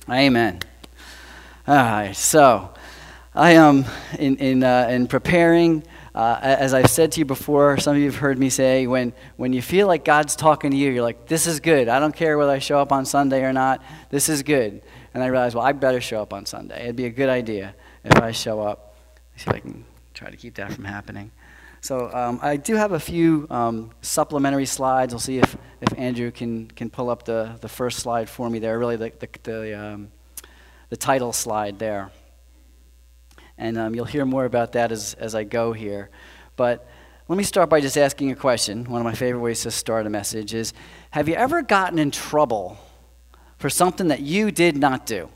Amen. All right, so I am in preparing. As I've said to you before, some of you have heard me say, when you feel like God's talking to you, you're like, this is good. I don't care whether I show up on Sunday or not. This is good. And I realized, well, I better show up on Sunday. It'd be a good idea if I show up. Let's see if I can try to keep that from happening. So I do have a few supplementary slides. We'll see if Andrew can pull up the first slide for me there, really the title slide there. And you'll hear more about that as I go here. But let me start by just asking a question. One of my favorite ways to start a message is, have you ever gotten in trouble for something that you did not do?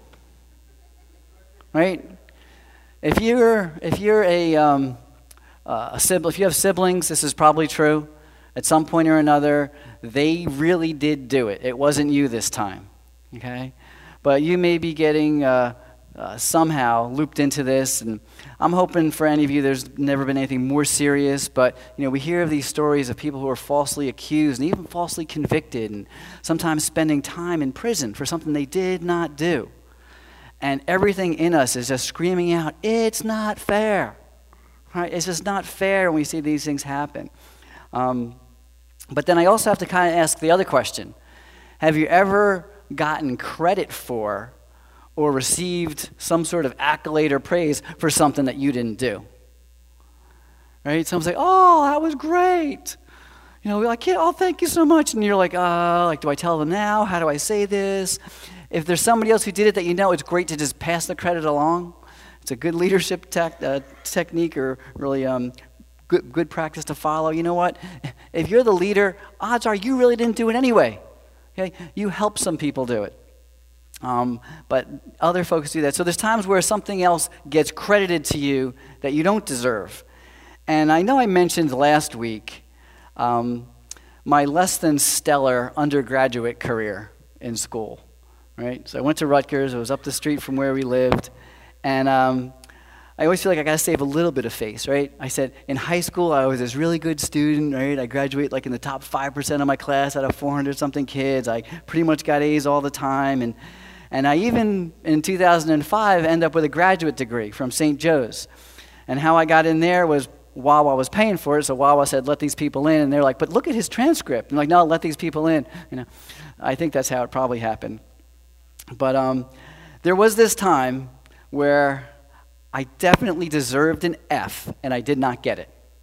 Right? If you're a sibling, if you have siblings, this is probably true. At some point or another, they really did do it. It wasn't you this time. Okay? But you may be getting somehow looped into this, and I'm hoping for any of you there's never been anything more serious, but we hear of these stories of people who are falsely accused and even falsely convicted, and sometimes spending time in prison for something they did not do. And everything in us is just screaming out, it's not fair. Right? It's just not fair when we see these things happen. But then I also have to kind of ask the other question. Have you ever gotten credit for or received some sort of accolade or praise for something that you didn't do? Right? Someone's like, oh, that was great. Thank you so much. And you're like, do I tell them now? How do I say this? If there's somebody else who did it that it's great to just pass the credit along. It's a good leadership technique, or really good practice to follow. You know what? If you're the leader, odds are you really didn't do it anyway. Okay? You help some people do it. But other folks do that. So there's times where something else gets credited to you that you don't deserve. And I know I mentioned last week my less than stellar undergraduate career in school. Right? So I went to Rutgers. It was up the street from where we lived. And I always feel like I got to save a little bit of face, right? I said, in high school, I was this really good student, right? I graduate like in the top 5% of my class out of 400-something kids. I pretty much got A's all the time. And I even, in 2005, ended up with a graduate degree from St. Joe's. And how I got in there was Wawa was paying for it, so Wawa said, let these people in. And they're like, but look at his transcript. And I'm like, no, let these people in. I think that's how it probably happened. But there was this time where I definitely deserved an F, and I did not get it.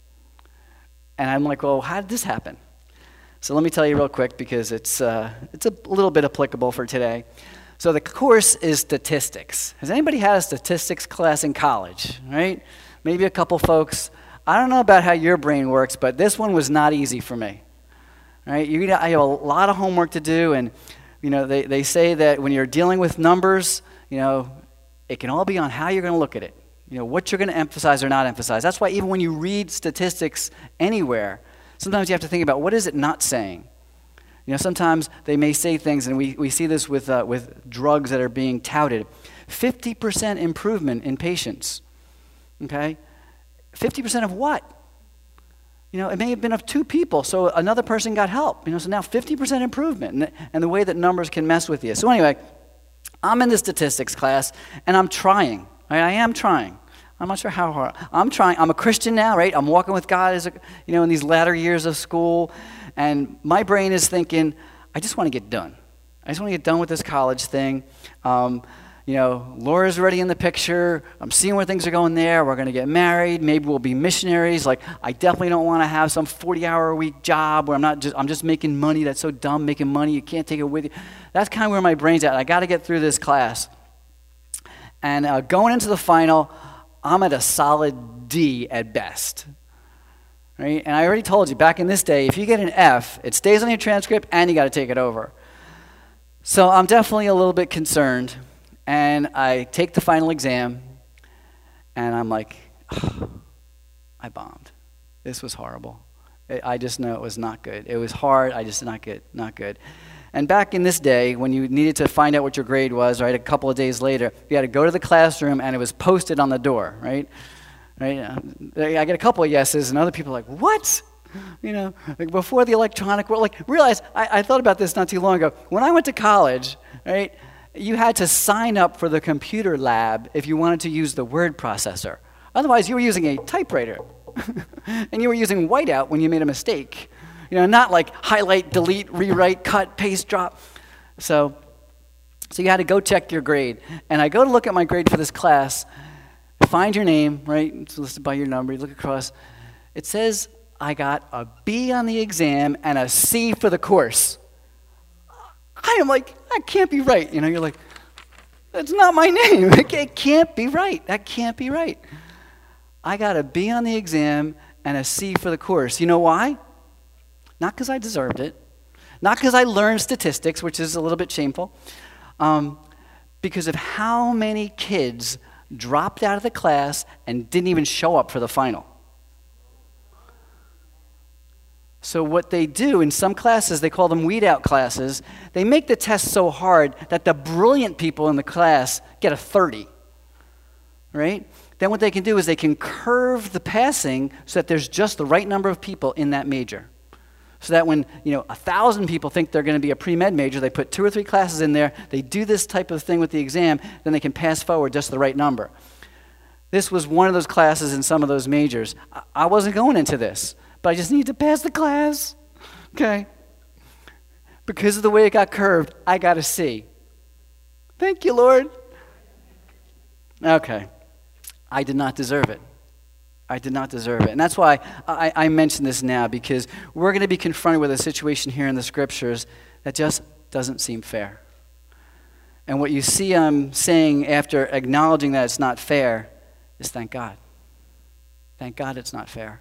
And I'm like, well, how did this happen? So let me tell you real quick, because it's a little bit applicable for today. So the course is statistics. Has anybody had a statistics class in college, right? Maybe a couple folks. I don't know about how your brain works, but this one was not easy for me, right? I have a lot of homework to do, and they say that when you're dealing with numbers, it can all be on how you're going to look at it, what you're going to emphasize or not emphasize. That's why even when you read statistics anywhere, sometimes you have to think about what is it not saying. Sometimes they may say things, and we see this with drugs that are being touted. 50% improvement in patients, okay? 50% of what? It may have been of 2 people, so another person got help. So now 50% improvement, and the way that numbers can mess with you. So anyway, I'm in the statistics class, and I'm trying. Right? I am trying. I'm not sure how hard. I'm trying. I'm a Christian now, right? I'm walking with God, in these latter years of school, and my brain is thinking, I just want to get done. I just want to get done with this college thing. Laura's already in the picture. I'm seeing where things are going there. We're going to get married. Maybe we'll be missionaries. Like, I definitely don't want to have some 40-hour-a-week job where I'm just making money. That's so dumb, making money. You can't take it with you. That's kind of where my brain's at. I got to get through this class. And going into the final, I'm at a solid D at best. Right? And I already told you, back in this day, if you get an F, it stays on your transcript and you got to take it over. So I'm definitely a little bit concerned. And I take the final exam, and I'm like, oh, I bombed. This was horrible. I just know it was not good. It was hard. Not good. And back in this day, when you needed to find out what your grade was, right, a couple of days later, you had to go to the classroom, and it was posted on the door, right? I get a couple of yeses, and other people are like, what? Like before the electronic world, realize, I thought about this not too long ago. When I went to college, right, you had to sign up for the computer lab if you wanted to use the word processor. Otherwise, you were using a typewriter. And you were using whiteout when you made a mistake. Not like highlight, delete, rewrite, cut, paste, drop. So you had to go check your grade. And I go to look at my grade for this class, find your name, right? It's listed by your number. You look across. It says I got a B on the exam and a C for the course. I am like, that can't be right. You're like, that's not my name. It can't be right. That can't be right. I got a B on the exam and a C for the course. You know why? Not because I deserved it. Not because I learned statistics, which is a little bit shameful. Because of how many kids dropped out of the class and didn't even show up for the final. So what they do in some classes, they call them weed out classes, they make the test so hard that the brilliant people in the class get a 30, right? Then what they can do is they can curve the passing so that there's just the right number of people in that major. So that when 1,000 people think they're going to be a pre-med major, they put 2 or 3 classes in there, they do this type of thing with the exam, then they can pass forward just the right number. This was one of those classes in some of those majors. I wasn't going into this, but I just needed to pass the class, okay? Because of the way it got curved, I got a C. Thank you, Lord. Okay. I did not deserve it. I did not deserve it. And that's why I mention this now, because we're going to be confronted with a situation here in the Scriptures that just doesn't seem fair. And what you see I'm saying after acknowledging that it's not fair is thank God. Thank God it's not fair.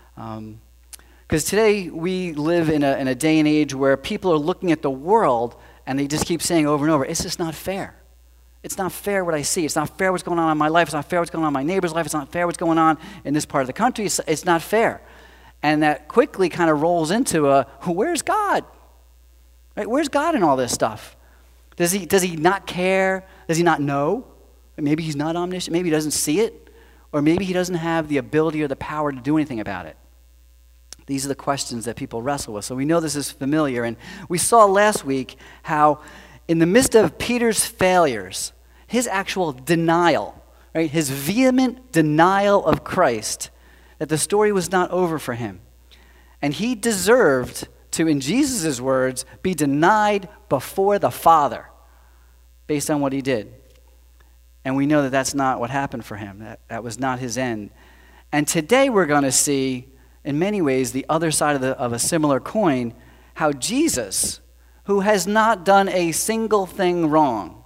Because today we live in a day and age where people are looking at the world and they just keep saying over and over, it's just not fair. It's not fair what I see. It's not fair what's going on in my life. It's not fair what's going on in my neighbor's life. It's not fair what's going on in this part of the country. It's not fair. And that quickly kind of rolls into where's God? Right? Where's God in all this stuff? Does he not care? Does he not know? Maybe he's not omniscient. Maybe he doesn't see it. Or maybe he doesn't have the ability or the power to do anything about it. These are the questions that people wrestle with. So we know this is familiar. And we saw last week how in the midst of Peter's failures, his actual denial, right, his vehement denial of Christ, that the story was not over for him. And he deserved to, in Jesus' words, be denied before the Father based on what he did. And we know that that's not what happened for him. That was not his end. And today we're going to see, in many ways, the other side of a similar coin, how Jesus, who has not done a single thing wrong,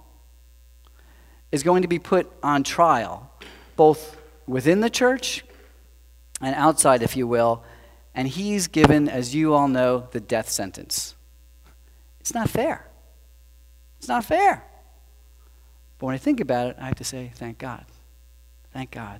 is going to be put on trial, both within the church and outside, if you will, and he's given, as you all know, the death sentence. It's not fair. It's not fair. But when I think about it, I have to say, thank God. Thank God.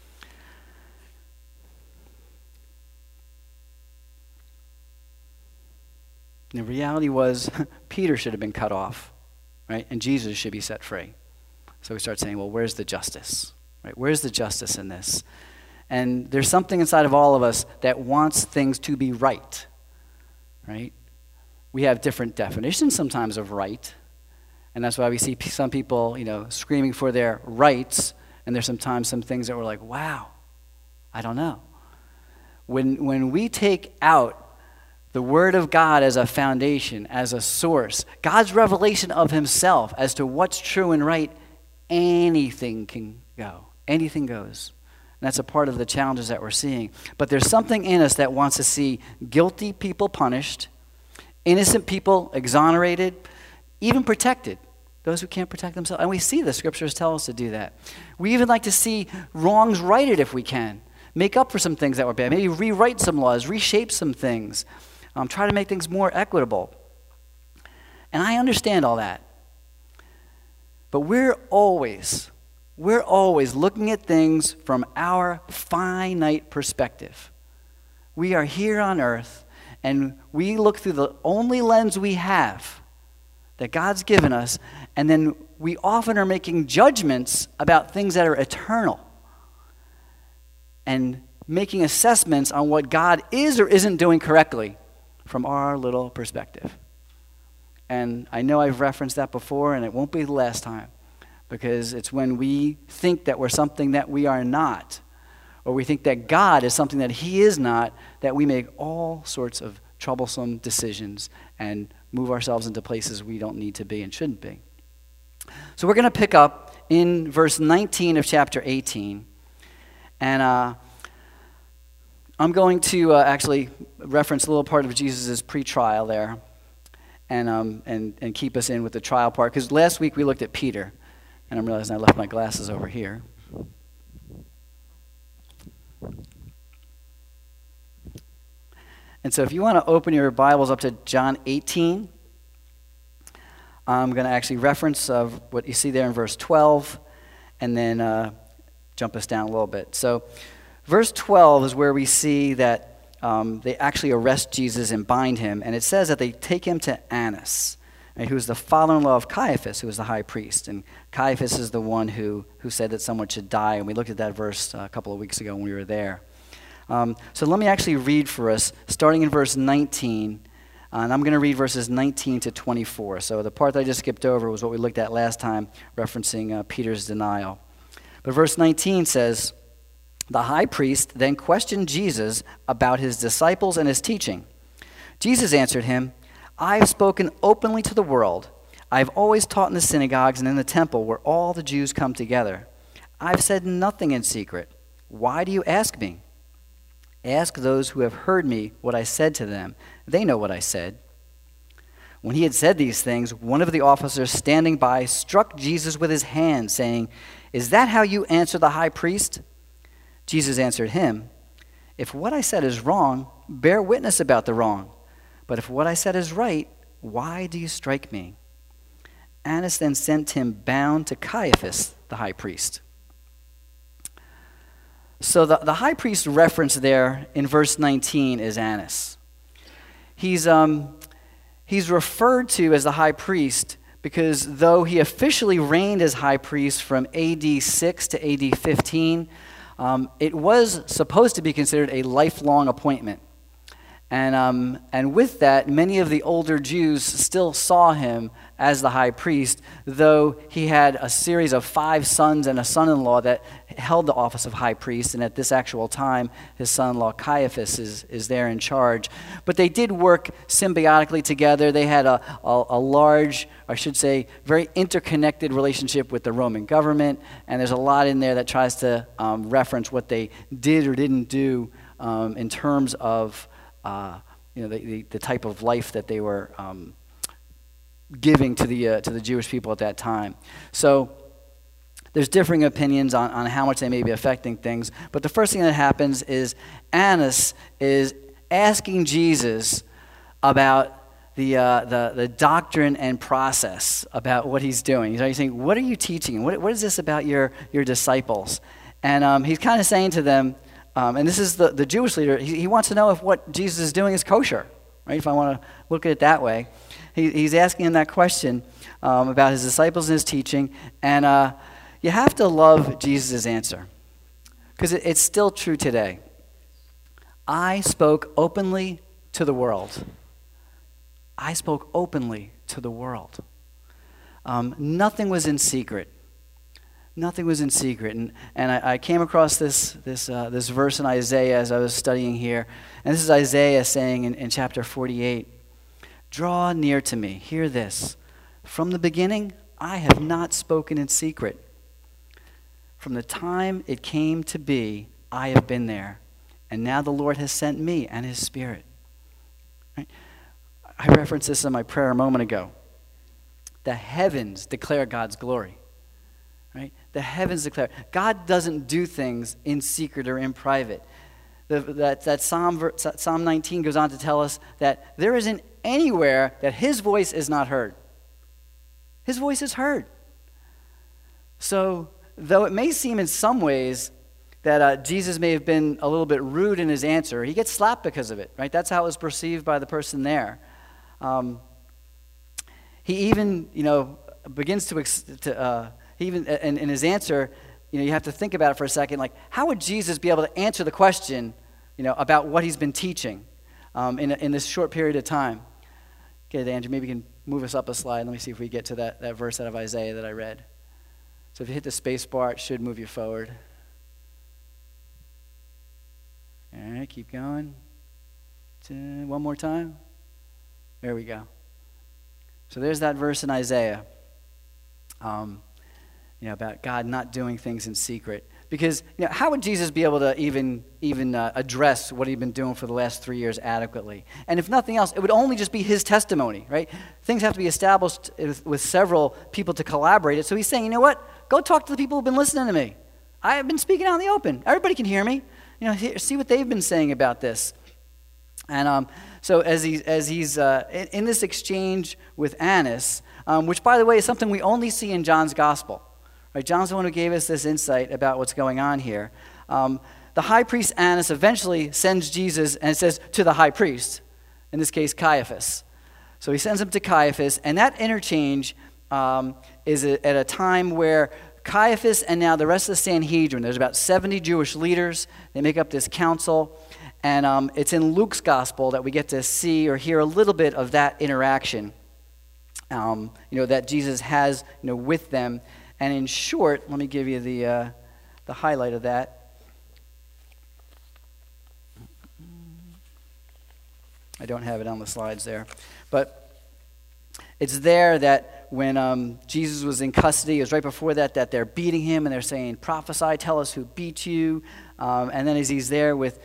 And the reality was, Peter should have been cut off, right? And Jesus should be set free. So we start saying, well, where's the justice? Right? Where's the justice in this? And there's something inside of all of us that wants things to be right, right? We have different definitions sometimes of right. And that's why we see some people, screaming for their rights. And there's sometimes some things that we're like, wow, I don't know. When we take out the Word of God as a foundation, as a source, God's revelation of himself as to what's true and right, anything can go. Anything goes. And that's a part of the challenges that we're seeing. But there's something in us that wants to see guilty people punished, innocent people exonerated, even protected. Those who can't protect themselves. And we see the Scriptures tell us to do that. We even like to see wrongs righted if we can. Make up for some things that were bad. Maybe rewrite some laws, reshape some things. Try to make things more equitable. And I understand all that. But we're always looking at things from our finite perspective. We are here on earth, and we look through the only lens we have that God's given us, and then we often are making judgments about things that are eternal and making assessments on what God is or isn't doing correctly from our little perspective. And I know I've referenced that before, and it won't be the last time, because it's when we think that we're something that we are not, or we think that God is something that he is not, that we make all sorts of troublesome decisions and move ourselves into places we don't need to be and shouldn't be. So we're going to pick up in verse 19 of chapter 18. And I'm going to actually reference a little part of Jesus' pre-trial there and keep us in with the trial part. Because last week we looked at Peter. And I'm realizing I left my glasses over here. And so if you want to open your Bibles up to John 18, I'm going to actually reference what you see there in verse 12, and then jump us down a little bit. So verse 12 is where we see that they actually arrest Jesus and bind him, and it says that they take him to Annas, right, who is the father-in-law of Caiaphas, who was the high priest. And Caiaphas is the one who said that someone should die, and we looked at that verse a couple of weeks ago when we were there. So let me actually read for us, starting in verse 19, and I'm going to read verses 19 to 24. So the part that I just skipped over was what we looked at last time, referencing Peter's denial. But verse 19 says, "The high priest then questioned Jesus about his disciples and his teaching. Jesus answered him, 'I have spoken openly to the world. I have always taught in the synagogues and in the temple where all the Jews come together. I have said nothing in secret. Why do you ask me? Ask those who have heard me what I said to them. They know what I said.' When he had said these things, one of the officers standing by struck Jesus with his hand, saying, 'Is that how you answer the high priest?' Jesus answered him, 'If what I said is wrong, bear witness about the wrong. But if what I said is right, why do you strike me?' Annas then sent him bound to Caiaphas, the high priest." So the high priest referenced there in verse 19 is Annas. He's referred to as the high priest because though he officially reigned as high priest from AD 6 to AD 15, it was supposed to be considered a lifelong appointment. And with that, many of the older Jews still saw him as the high priest, though he had a series of 5 sons and a son-in-law that held the office of high priest, and at this actual time, his son-in-law Caiaphas is there in charge. But they did work symbiotically together. They had a large, I should say, very interconnected relationship with the Roman government, and there's a lot in there that tries to reference what they did or didn't do in terms of the type of life that they were giving to the Jewish people at that time. So there's differing opinions on how much they may be affecting things. But the first thing that happens is Annas is asking Jesus about the doctrine and process about what he's doing. He's saying, "What are you teaching? What is this about your disciples?" And he's kind of saying to them, and this is the Jewish leader, he wants to know if what Jesus is doing is kosher, right? If I want to look at it that way. He's asking him that question about his disciples and his teaching, and you have to love Jesus' answer, because it's still true today. I spoke openly to the world. I spoke openly to the world. Nothing was in secret. Nothing was in secret. And I came across this verse in Isaiah as I was studying here. And this is Isaiah saying in chapter 48, "Draw near to me, hear this. From the beginning, I have not spoken in secret. From the time it came to be, I have been there. And now the Lord has sent me and his Spirit." Right? I referenced this in my prayer a moment ago. The heavens declare God's glory. Right? The heavens declare. God doesn't do things in secret or in private. That Psalm 19 goes on to tell us that there isn't anywhere that his voice is not heard. His voice is heard. So, though it may seem in some ways that Jesus may have been a little bit rude in his answer, he gets slapped because of it, right? That's how it was perceived by the person there. He even, begins to he even in his answer, you have to think about it for a second. Like, how would Jesus be able to answer the question, about what he's been teaching in this short period of time? Okay, Andrew, maybe you can move us up a slide. Let me see if we get to that verse out of Isaiah that I read. So if you hit the space bar, it should move you forward. All right, keep going. One more time. There we go. So there's that verse in Isaiah, about God not doing things in secret. Because how would Jesus be able to even address what he'd been doing for the last 3 years adequately? And if nothing else, it would only just be his testimony, right? Things have to be established with several people to collaborate it. So he's saying, you know what? Go talk to the people who've been listening to me. I have been speaking out in the open. Everybody can hear me. See what they've been saying about this. And so as he's in this exchange with Annas, which, by the way, is something we only see in John's gospel. Right? John's the one who gave us this insight about what's going on here. The high priest Annas eventually sends Jesus, and it says, to the high priest, in this case, Caiaphas. So he sends him to Caiaphas, and that interchange is at a time where Caiaphas and now the rest of the Sanhedrin, there's about 70 Jewish leaders. They make up this council, and it's in Luke's gospel that we get to see or hear a little bit of that interaction, that Jesus has, with them. And in short, let me give you the highlight of that. I don't have it on the slides there. But it's there that when Jesus was in custody, it was right before that they're beating him and they're saying, prophesy, tell us who beat you. And then as he's there with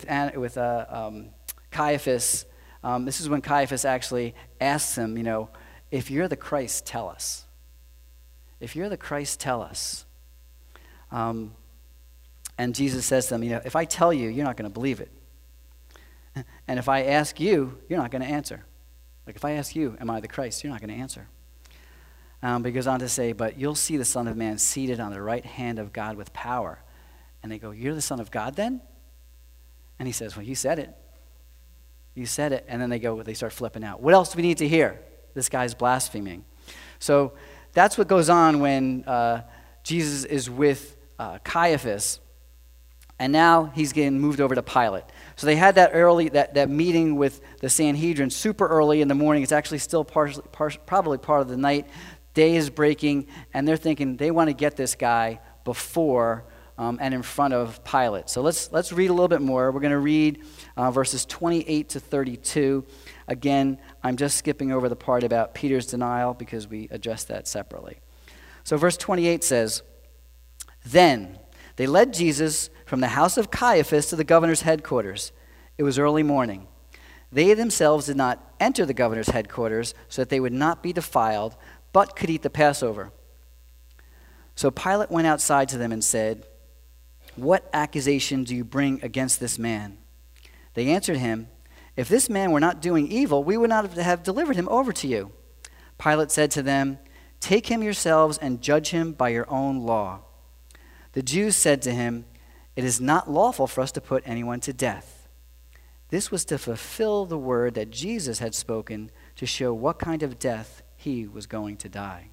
Caiaphas, this is when Caiaphas actually asks him, if you're the Christ, tell us. If you're the Christ, tell us. And Jesus says to them, if I tell you, you're not going to believe it. And if I ask you, you're not going to answer. Like if I ask you, am I the Christ, you're not going to answer. But he goes on to say, but you'll see the Son of Man seated on the right hand of God with power. And they go, you're the Son of God then? And he says, well, you said it. You said it. And then they start flipping out. What else do we need to hear? This guy's blaspheming. So that's what goes on when Jesus is with Caiaphas, and now he's getting moved over to Pilate. So they had that meeting with the Sanhedrin super early in the morning. It's actually still probably part of the night. Day is breaking, and they're thinking they want to get this guy before and in front of Pilate. So let's read a little bit more. We're going to read verses 28 to 32. Again, I'm just skipping over the part about Peter's denial because we addressed that separately. So verse 28 says, then they led Jesus from the house of Caiaphas to the governor's headquarters. It was early morning. They themselves did not enter the governor's headquarters so that they would not be defiled, but could eat the Passover. So Pilate went outside to them and said, what accusation do you bring against this man? They answered him, if this man were not doing evil, we would not have delivered him over to you. Pilate said to them, take him yourselves and judge him by your own law. The Jews said to him, it is not lawful for us to put anyone to death. This was to fulfill the word that Jesus had spoken to show what kind of death he was going to die.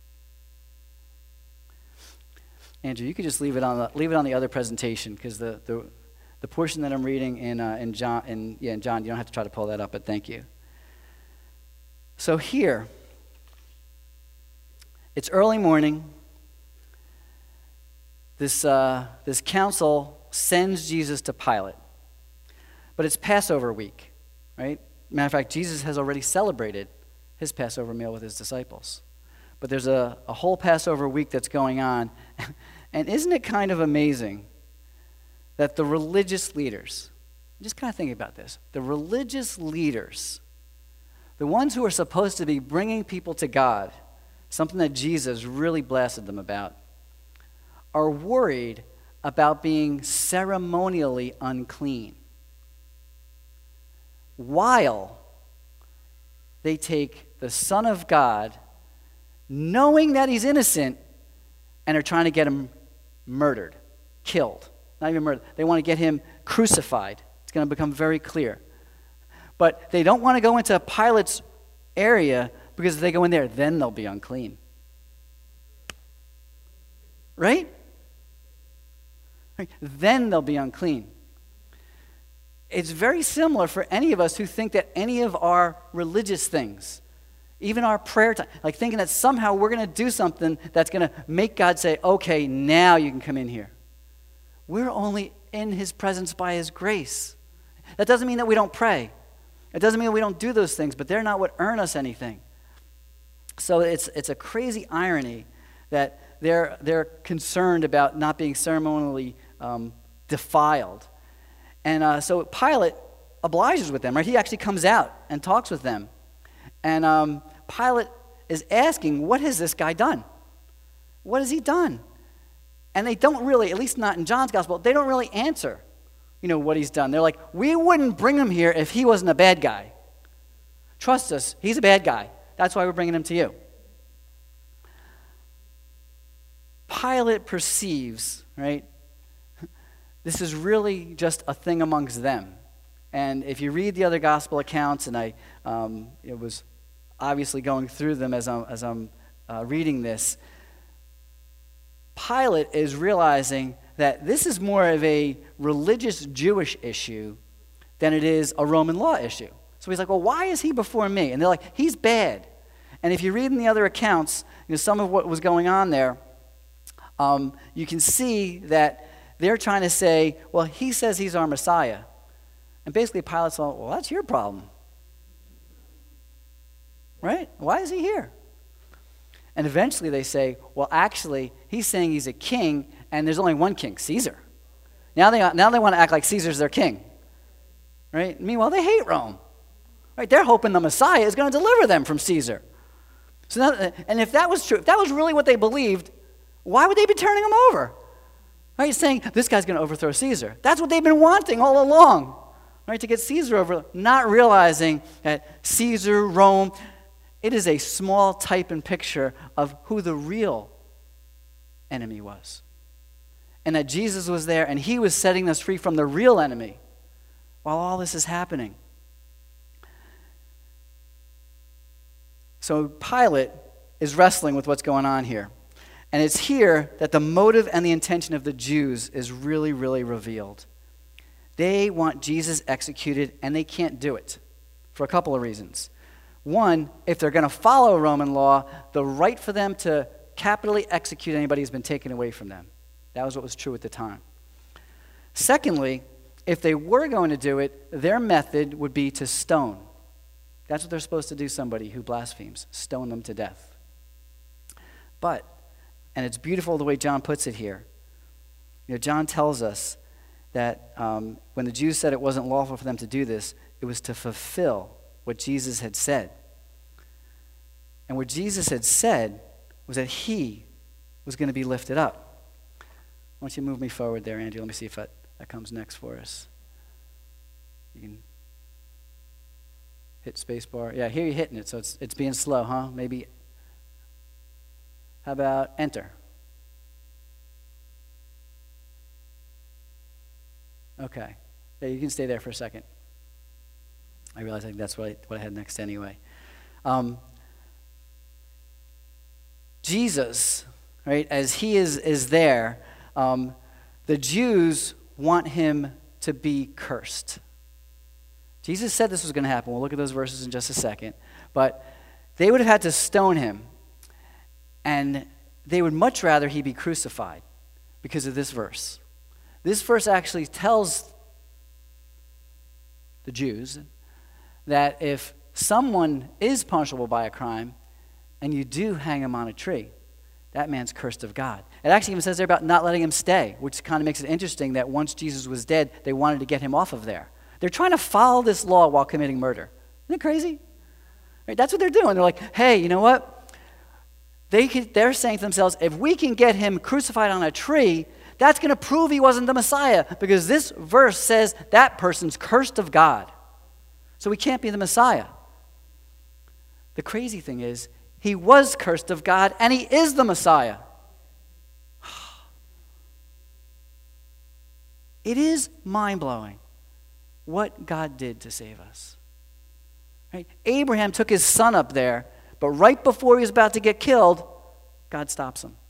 Andrew, you could just leave it on the other presentation because the portion that I'm reading in John, you don't have to try to pull that up, but thank you. So here, it's early morning. This council sends Jesus to Pilate, but it's Passover week, right? Matter of fact, Jesus has already celebrated his Passover meal with his disciples. But there's a whole Passover week that's going on, and isn't it kind of amazing that the religious leaders, just kind of think about this, the religious leaders, the ones who are supposed to be bringing people to God, something that Jesus really blasted them about, are worried about being ceremonially unclean, while they take the Son of God, knowing that he's innocent, and are trying to get him murdered, killed. Not even murdered. They want to get him crucified. It's going to become very clear. But they don't want to go into Pilate's area because if they go in there, then they'll be unclean. Right? Then they'll be unclean. It's very similar for any of us who think that any of our religious things, Even our prayer time, like thinking that somehow we're going to do something that's going to make God say, okay, now you can come in here. We're only in his presence by his grace. That doesn't mean that we don't pray. It doesn't mean we don't do those things, but they're not what earn us anything. So it's a crazy irony that they're concerned about not being ceremonially defiled. And so Pilate obliges with them, right? He actually comes out and talks with them. And Pilate is asking, what has this guy done? What has he done? And they don't really, at least not in John's gospel, they don't really answer, what he's done. They're like, we wouldn't bring him here if he wasn't a bad guy. Trust us, he's a bad guy. That's why we're bringing him to you. Pilate perceives, right, this is really just a thing amongst them. And if you read the other gospel accounts, and I was obviously going through them as I'm reading this, Pilate is realizing that this is more of a religious Jewish issue than it is a Roman law issue. So he's like, well, why is he before me? And they're like, he's bad. And if you read in the other accounts, some of what was going on there, you can see that they're trying to say, well, he says he's our Messiah. And basically Pilate's like, well, that's your problem. Right? Why is he here? And eventually they say, well, actually, he's saying he's a king, and there's only one king, Caesar. Now they want to act like Caesar's their king. Right? Meanwhile, they hate Rome. Right? They're hoping the Messiah is going to deliver them from Caesar. So now, and if that was true, if that was really what they believed, why would they be turning him over? Right? Saying, this guy's going to overthrow Caesar. That's what they've been wanting all along. Right? To get Caesar over, not realizing that Caesar, Rome, it is a small type and picture of who the real enemy was. And that Jesus was there and he was setting us free from the real enemy while all this is happening. So Pilate is wrestling with what's going on here. And it's here that the motive and the intention of the Jews is really, really revealed. They want Jesus executed, and they can't do it for a couple of reasons. One, if they're going to follow Roman law, the right for them to capitally execute anybody has been taken away from them. That was what was true at the time. Secondly, if they were going to do it, their method would be to stone. That's what they're supposed to do somebody who blasphemes, stone them to death. But, and it's beautiful the way John puts it here, John tells us that when the Jews said it wasn't lawful for them to do this, it was to fulfill what Jesus had said. And what Jesus had said was that he was going to be lifted up. Why don't you move me forward there, Andrew? Let me see if that comes next for us. You can hit space bar. Yeah, here you're hitting it, so it's being slow, huh? Maybe. How about enter? Okay. Yeah, you can stay there for a second. I realize I think that's what I had next anyway. Jesus, right, as he is there, the Jews want him to be cursed. Jesus said this was going to happen. We'll look at those verses in just a second. But they would have had to stone him, and they would much rather he be crucified because of this verse. This verse actually tells the Jews that if someone is punishable by a crime and you do hang him on a tree, that man's cursed of God. It actually even says there about not letting him stay, which kind of makes it interesting that once Jesus was dead, they wanted to get him off of there. They're trying to follow this law while committing murder. Isn't it crazy? Right? That's what they're doing. They're like, hey, you know what? They're saying to themselves, if we can get him crucified on a tree, that's going to prove he wasn't the Messiah, because this verse says that person's cursed of God. So he can't be the Messiah. The crazy thing is, he was cursed of God, and he is the Messiah. It is mind-blowing what God did to save us. Right? Abraham took his son up there, but right before he was about to get killed, God stops him.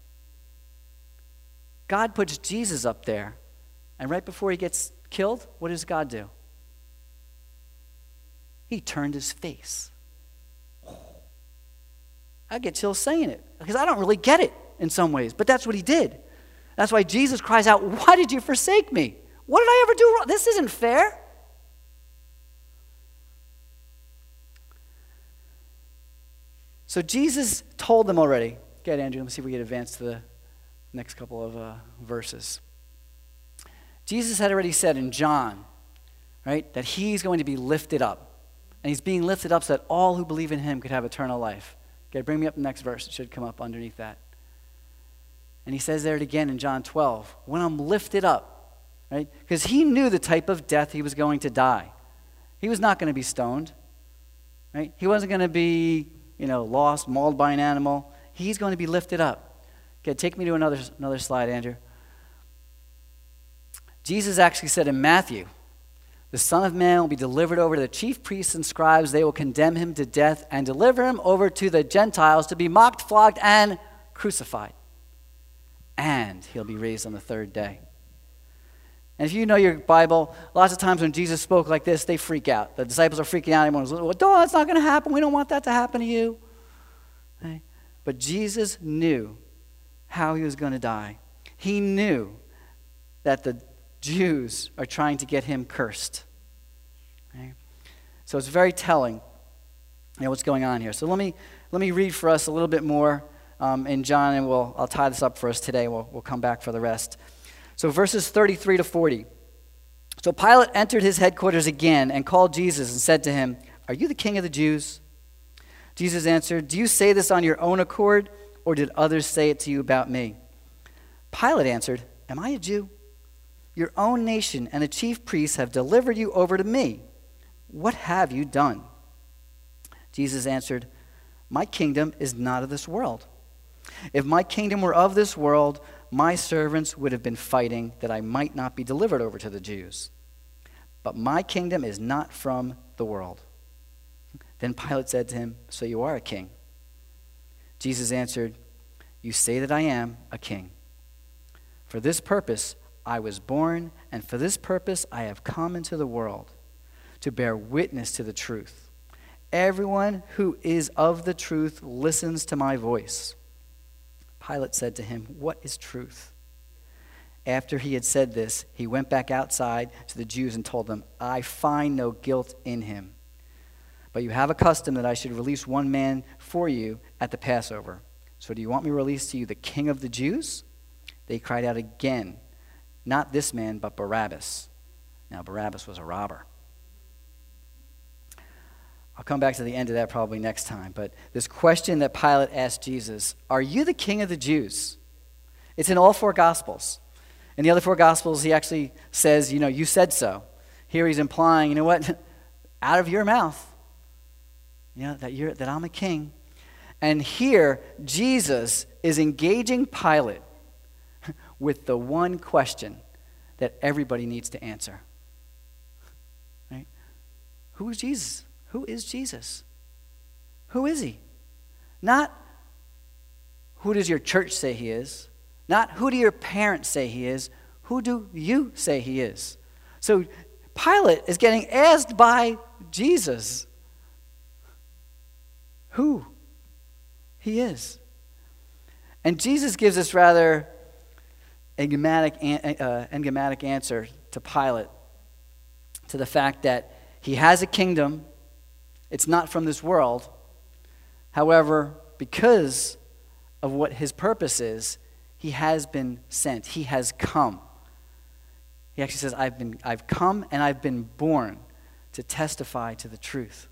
God puts Jesus up there, and right before he gets killed, what does God do? He turned his face. I get chills saying it because I don't really get it in some ways, but that's what he did. That's why Jesus cries out, why did you forsake me? What did I ever do wrong? This isn't fair. So Jesus told them already. Go ahead, Andrew. Let's see if we can advance to the next couple of verses. Jesus had already said in John, right, that he's going to be lifted up. And he's being lifted up so that all who believe in him could have eternal life. Okay, bring me up the next verse. It should come up underneath that. And he says there again in John 12, when I'm lifted up, right? Because he knew the type of death he was going to die. He was not going to be stoned, right? He wasn't going to be, lost, mauled by an animal. He's going to be lifted up. Okay, take me to another slide, Andrew. Jesus actually said in Matthew, the Son of Man will be delivered over to the chief priests and scribes. They will condemn him to death and deliver him over to the Gentiles to be mocked, flogged, and crucified. And he'll be raised on the third day. And if you know your Bible, lots of times when Jesus spoke like this, they freak out. The disciples are freaking out. Everyone's like, well, that's not going to happen. We don't want that to happen to you. Okay? But Jesus knew how he was going to die. He knew that the Jews are trying to get him cursed. Okay? So it's very telling what's going on here. So let me read for us a little bit more in John, and I'll tie this up for us today. We'll come back for the rest. So verses 33 to 40. So Pilate entered his headquarters again and called Jesus and said to him, "Are you the king of the Jews?" Jesus answered, "Do you say this on your own accord, or did others say it to you about me?" Pilate answered, "Am I a Jew? Your own nation and the chief priests have delivered you over to me. What have you done?" Jesus answered, "My kingdom is not of this world. If my kingdom were of this world, my servants would have been fighting that I might not be delivered over to the Jews. But my kingdom is not from the world." Then Pilate said to him, "So you are a king?" Jesus answered, "You say that I am a king. For this purpose I was born, and for this purpose I have come into the world, to bear witness to the truth. Everyone who is of the truth listens to my voice." Pilate said to him, "What is truth?" After he had said this, he went back outside to the Jews and told them, "I find no guilt in him. But you have a custom that I should release one man for you at the Passover. So do you want me to release to you the king of the Jews?" They cried out again, "Not this man, but Barabbas." Now Barabbas was a robber. I'll come back to the end of that probably next time. But this question that Pilate asked Jesus, "Are you the king of the Jews?" It's in all four Gospels. In the other four Gospels, he actually says, "You said so." Here he's implying, you know what, out of your mouth, that I'm a king. And here, Jesus is engaging Pilate with the one question that everybody needs to answer. Right? Who is Jesus? Who is Jesus? Who is he? Not who does your church say he is? Not who do your parents say he is? Who do you say he is? So Pilate is getting asked by Jesus who he is. And Jesus gives this rather enigmatic answer to Pilate, to the fact that he has a kingdom. It's not from this world. However, because of what his purpose is, he has been sent. He has come. He actually says, I've come and I've been born to testify to the truth.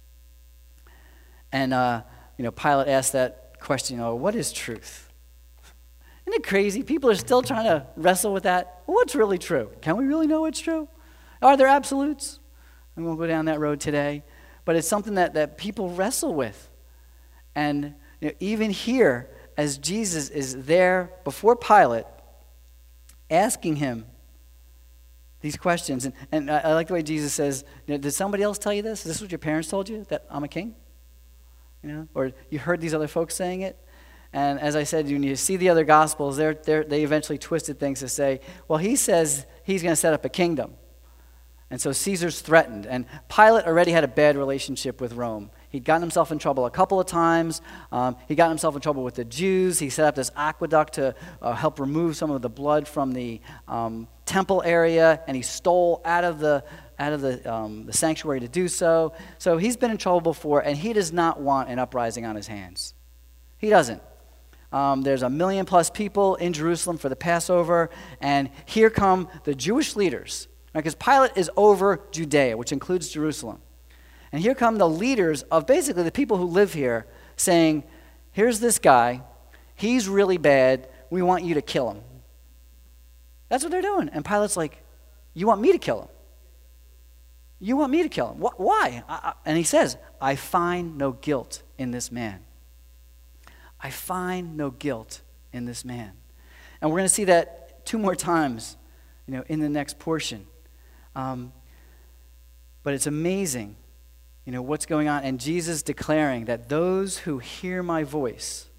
And Pilate asked that question, what is truth? Isn't it crazy? People are still trying to wrestle with that. Well, what's really true? Can we really know what's true? Are there absolutes? And we'll go down that road today. But it's something that people wrestle with. And even here, as Jesus is there before Pilate, asking him these questions. And I like the way Jesus says, did somebody else tell you this? Is this what your parents told you, that I'm a king? Or you heard these other folks saying it? And as I said, when you see the other Gospels, they eventually twisted things to say, well, he says he's going to set up a kingdom. And so Caesar's threatened. And Pilate already had a bad relationship with Rome. He'd gotten himself in trouble a couple of times. He got himself in trouble with the Jews. He set up this aqueduct to help remove some of the blood from the temple area, and he stole out of the sanctuary to do so. So he's been in trouble before, and he does not want an uprising on his hands. He doesn't. There's 1 million plus people in Jerusalem for the Passover, and here come the Jewish leaders, because Pilate is over Judea, which includes Jerusalem. And here come the leaders of basically the people who live here saying, here's this guy, he's really bad, we want you to kill him. That's what they're doing. And Pilate's like, you want me to kill him? You want me to kill him? Why? And he says, I find no guilt in this man. I find no guilt in this man. And we're going to see that 2 more times, in the next portion. But it's amazing, what's going on. And Jesus declaring that those who hear my voice,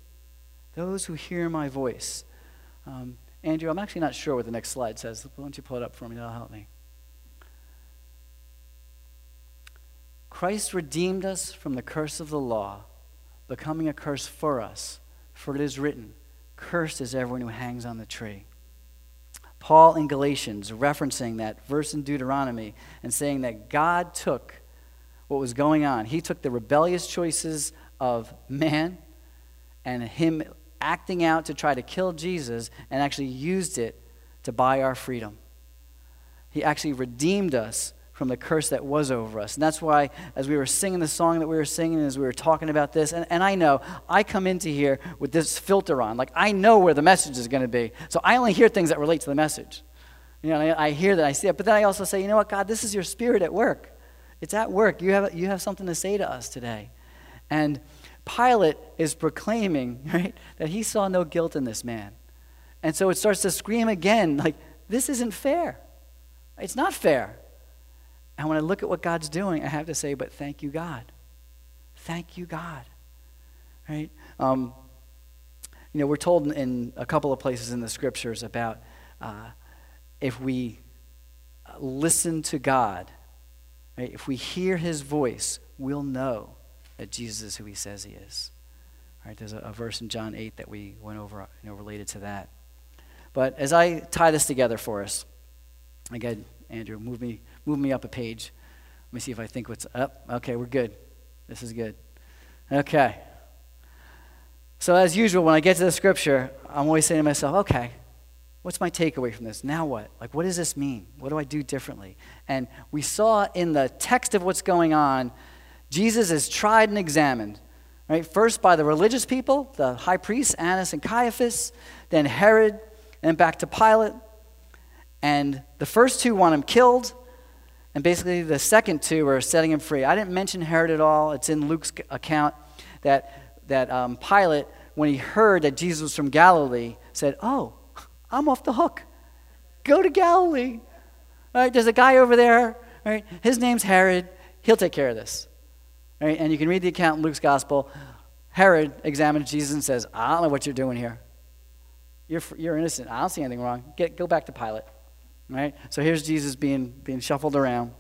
Andrew, I'm actually not sure what the next slide says. Why don't you pull it up for me? That'll help me. Christ redeemed us from the curse of the law, becoming a curse for us. For it is written, cursed is everyone who hangs on the tree. Paul in Galatians referencing that verse in Deuteronomy and saying that God took what was going on. He took the rebellious choices of man and him acting out to try to kill Jesus and actually used it to buy our freedom. He actually redeemed us from the curse that was over us. And that's why, as we were singing the song that we were singing, as we were talking about this, and I know, I come into here with this filter on. Like, I know where the message is going to be. So I only hear things that relate to the message. I hear that, I see it. But then I also say, you know what, God, this is your Spirit at work. It's at work. You have something to say to us today. And Pilate is proclaiming, right, that he saw no guilt in this man. And so it starts to scream again, like, this isn't fair. It's not fair. And when I look at what God's doing, I have to say, but thank you, God. Thank you, God. Right? We're told in a couple of places in the scriptures about if we listen to God, right? If we hear his voice, we'll know that Jesus is who he says he is. Right? There's a verse in John 8 that we went over, related to that. But as I tie this together for us, again, Andrew, move me up a page. Let me see if I think what's up. Okay, we're good. This is good. Okay. So as usual, when I get to the scripture, I'm always saying to myself, okay, what's my takeaway from this? Now what? Like, what does this mean? What do I do differently? And we saw in the text of what's going on, Jesus is tried and examined, right? First by the religious people, the high priests, Annas and Caiaphas, then Herod, and back to Pilate. And the first 2 want him killed, and basically the second 2 are setting him free. I didn't mention Herod at all. It's in Luke's account that Pilate, when he heard that Jesus was from Galilee, said, oh, I'm off the hook. Go to Galilee. All right, there's a guy over there. Right? His name's Herod. He'll take care of this. Right? And you can read the account in Luke's gospel. Herod examines Jesus and says, I don't know what you're doing here. You're innocent. I don't see anything wrong. Go back to Pilate. Right? So here's Jesus being shuffled around.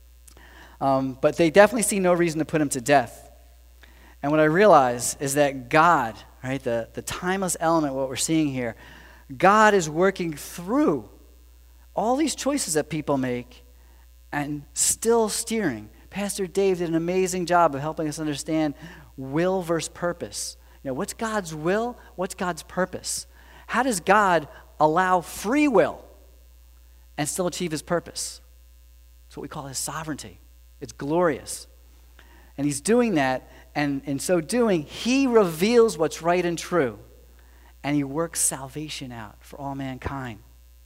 But they definitely see no reason to put him to death. And what I realize is that God, right, the timeless element, what we're seeing here, God is working through all these choices that people make and still steering. Pastor Dave did an amazing job of helping us understand will versus purpose. What's God's will? What's God's purpose? How does God allow free will and still achieve his purpose? It's what we call his sovereignty. It's glorious. And he's doing that, and in so doing, he reveals what's right and true, and he works salvation out for all mankind.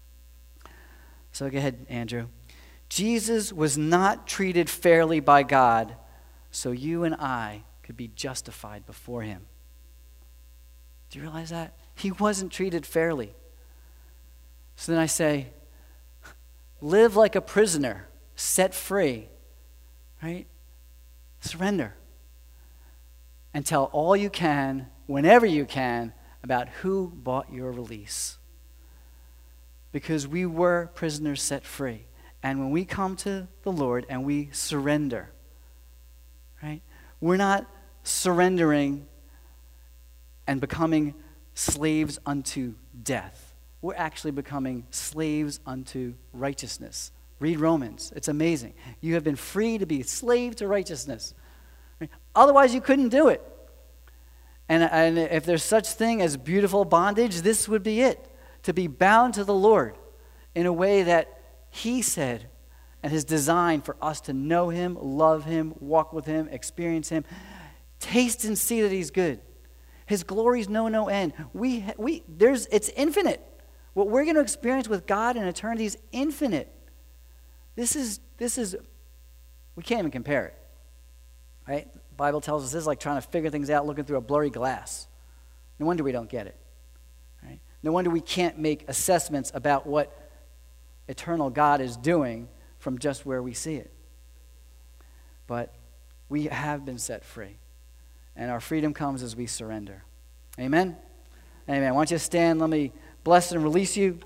So go ahead, Andrew. Jesus was not treated fairly by God, so you and I could be justified before him. Do you realize that? He wasn't treated fairly. So then I say, live like a prisoner, set free, right? Surrender. And tell all you can, whenever you can, about who bought your release. Because we were prisoners set free. And when we come to the Lord and we surrender, right, We're not surrendering and becoming slaves unto death. We're actually becoming slaves unto righteousness. Read Romans. It's amazing. You have been free to be a slave to righteousness. Otherwise, you couldn't do it. And if there's such thing as beautiful bondage, this would be it. To be bound to the Lord in a way that He said and His design for us to know Him, love Him, walk with Him, experience Him. Taste and see that He's good. His glories know no end. It's infinite. What we're going to experience with God in eternity is infinite. This is we can't even compare it. Right? The Bible tells us this is like trying to figure things out looking through a blurry glass. No wonder we don't get it. Right? No wonder we can't make assessments about what eternal God is doing from just where we see it. But we have been set free. And our freedom comes as we surrender. Amen? Amen. Why don't you stand? Let me bless and release you.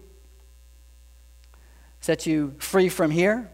Set you free from here.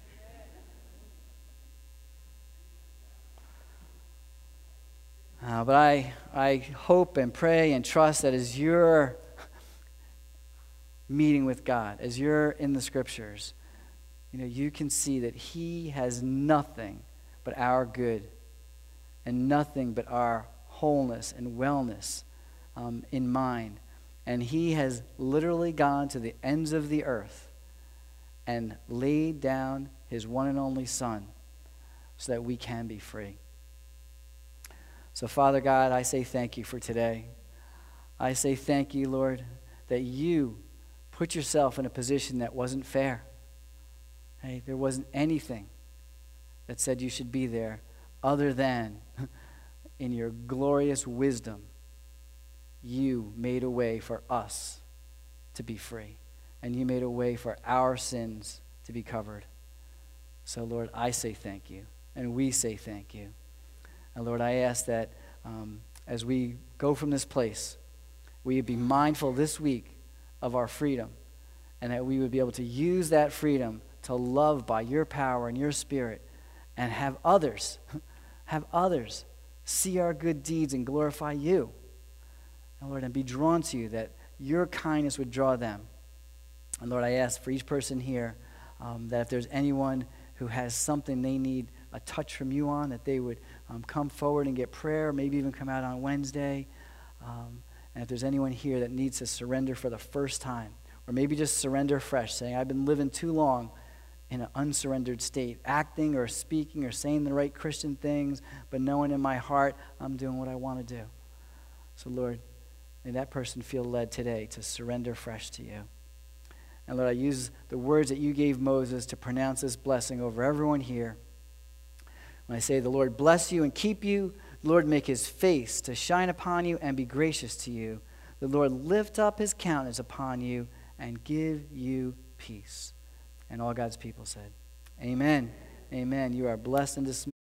But I hope and pray and trust that as you're meeting with God, as you're in the Scriptures, you can see that He has nothing but our good and nothing but our wholeness and wellness in mind. And He has literally gone to the ends of the earth and laid down His one and only Son so that we can be free. So, Father God, I say thank you for today. I say thank you, Lord, that you put yourself in a position that wasn't fair. Hey, there wasn't anything that said you should be there other than in your glorious wisdom, you made a way for us to be free. And you made a way for our sins to be covered. So, Lord, I say thank you. And we say thank you. And, Lord, I ask that as we go from this place, we would be mindful this week of our freedom. And that we would be able to use that freedom to love by your power and your Spirit. And have others see our good deeds and glorify you. And Lord, and be drawn to you, that your kindness would draw them. And Lord, I ask for each person here that if there's anyone who has something they need a touch from you on, that they would come forward and get prayer, maybe even come out on Wednesday. And if there's anyone here that needs to surrender for the first time, or maybe just surrender fresh, saying, I've been living too long in an unsurrendered state, acting or speaking or saying the right Christian things, but knowing in my heart I'm doing what I want to do. So, Lord, may that person feel led today to surrender fresh to you. And Lord, I use the words that you gave Moses to pronounce this blessing over everyone here. When I say, the Lord bless you and keep you, the Lord make His face to shine upon you and be gracious to you. The Lord lift up His countenance upon you and give you peace. And all God's people said, amen. Amen. You are blessed and dismissed.